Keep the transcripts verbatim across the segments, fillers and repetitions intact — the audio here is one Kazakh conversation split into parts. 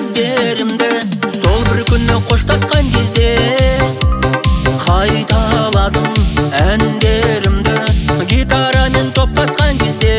кездерімді. Сол бір күні қоштасқан кезде қайталадым әндерімді. Гитарамен топтасқан кезде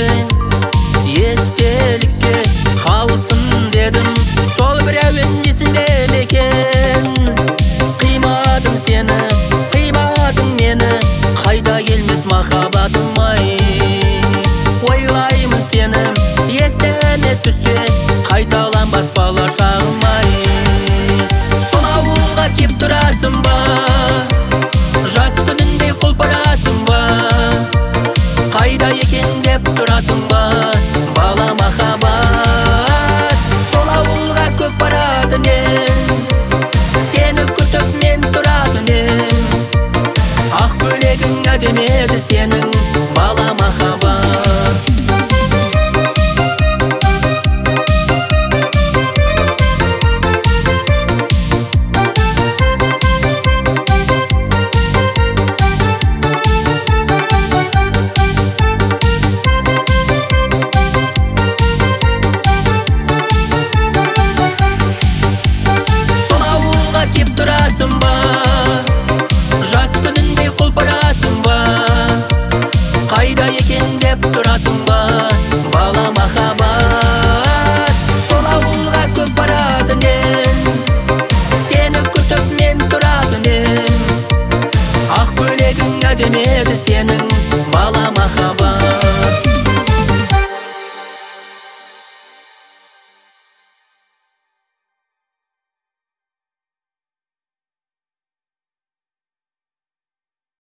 естелікке қалсын дедім. Сол бір әуен есімде мекен. Қимадым сені, қимадың мені, қайта келмес махаббатым ай. Ойлаймын сені, есіме түссе, қайталанбас бала шағым ай. Сол ауылға кеп тұрасың ба, жас күніндей құлпырасың ба, қайда екен деп тұрасың ба, бала махаббат. Сол ауылға көп баратын ем, сені күтіп мен тұратын ем. Ақ көйлегің әдемі еді сенің, бала махаббат. Тұрасың ба, жас күніндей құлпырасың ба, қайда екен деп тұрасың ба, бала махаббат. Сол ауылға көп баратын ем, сені күтіп мен тұратын ем. Ақ көйлегің әдемі еді сенің, бала махаббат.